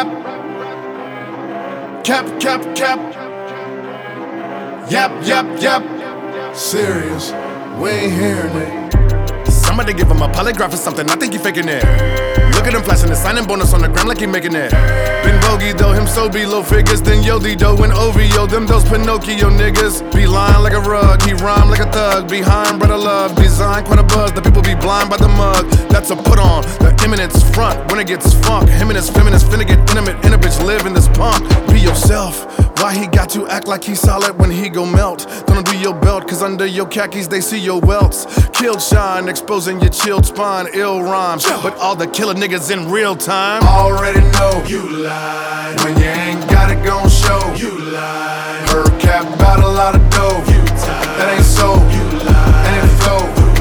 rap. Cap, cap, cap. Yap, yap, yap. Serious, we ain't hearing it. Somebody give him a polygraph or something, I think he faking it. Look at him flashing the signing bonus on the gram like he making it. Been bogey though, him so be low figures. Then Yodi dough and OVO, them those Pinocchio niggas. Be lying like a rug, he rhyme like a thug. Behind brother love, design quite a buzz. The people be blind by the mug, that's a put on. The eminence front, when it gets funk. Him and his feminist finna get intimate, in a bitch live in this punk. Be yourself, why he got to act like he's solid when he go melt? Don't undo your belt, cause under your khakis they see your welts. Killed shine, exposing your chilled spine, ill rhymes. But all the killer niggas in real time already know you lied. When you ain't got it gon' show, you lied. Heard cap about a lot of dough, you tied. That ain't so, you lied. And it flow,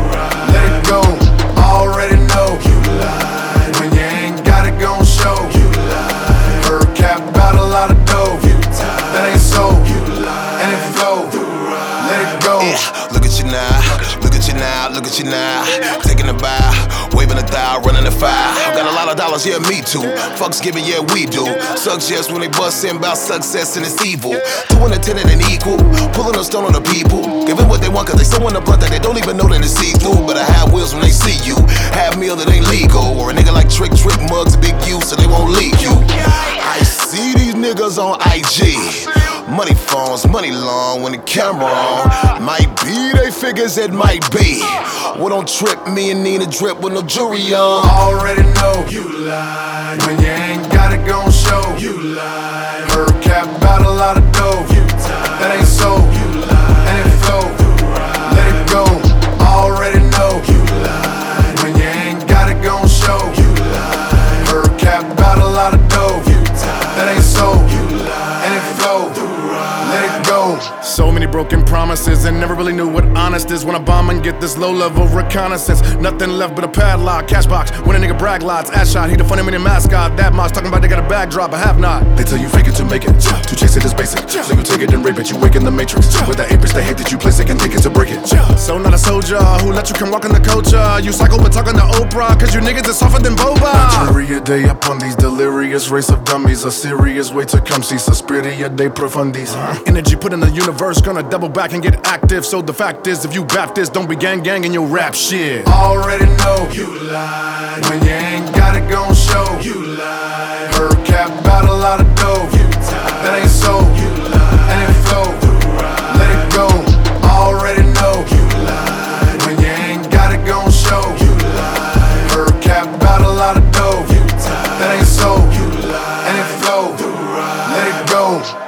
let it go. Already know you lied. When you ain't got it gon' show, you lied. Heard cap about a lot of dough, you tied. That ain't so, you lied. And it flow, let it go. Yeah, look at you now, look at you now, look at you now. Taking a bow, waving a thigh, running the fire. Got a lot of dollars, yeah, me too. Fucks giving, yeah, we do. Success when they bust in about success and it's evil. Doing a tenant and equal, pulling a stone on the people. Giving what they want cause they still want a blunt that they don't even know that it's see-through. But I have wheels when they see you. Have meal that ain't legal. Or a nigga like Trick mugs a big you so they won't leak you. I see these niggas on IG. Money phones, money long when the camera on. Might be they figures, it might be. Well, don't trip me and Nina drip with no jewelry on. Already know you lied. When you ain't got it gon' show, you lied. Heard cap about a lot of dough, you tied. That ain't so, you lied. And it flow, let it go. Already know you lied. When you ain't got it gon' show, you lied. Heard cap about a lot of dough, you tied. That ain't so, you lied. And it flow, let it go. So many broken promises and never really knew what honest is. When I bomb and get this low-level reconnaissance, nothing left but a padlock, cash box. When a nigga brag lots, ass shot, he the funny mini mascot. That much talking about they got a backdrop, I have not. They tell you fake it to make it, to chase it is basic. So you take it and rape it, you wake in the matrix. With the apis, they hate that you place it and take it to break it. So not a soldier who let you come walk in the culture. You psycho but talking to Oprah, cause you niggas is softer than boba. Jury a day upon these delirious race of dummies. A serious way to come see Suspiria de profundis. Energy put in the universe, gonna double back and get active. So the fact is, if you Baptist, don't be gang in your rap shit. Already know you lied. When you ain't got it gon' show, you lied. Heard cap about a lot of dough, you tied. That ain't so, you lied. And it flow, let it go. Already know you lied. When you ain't got it gon' show, you lied. Heard cap about a lot of dough, you tied. That ain't so, you lied. And it flow, let it go.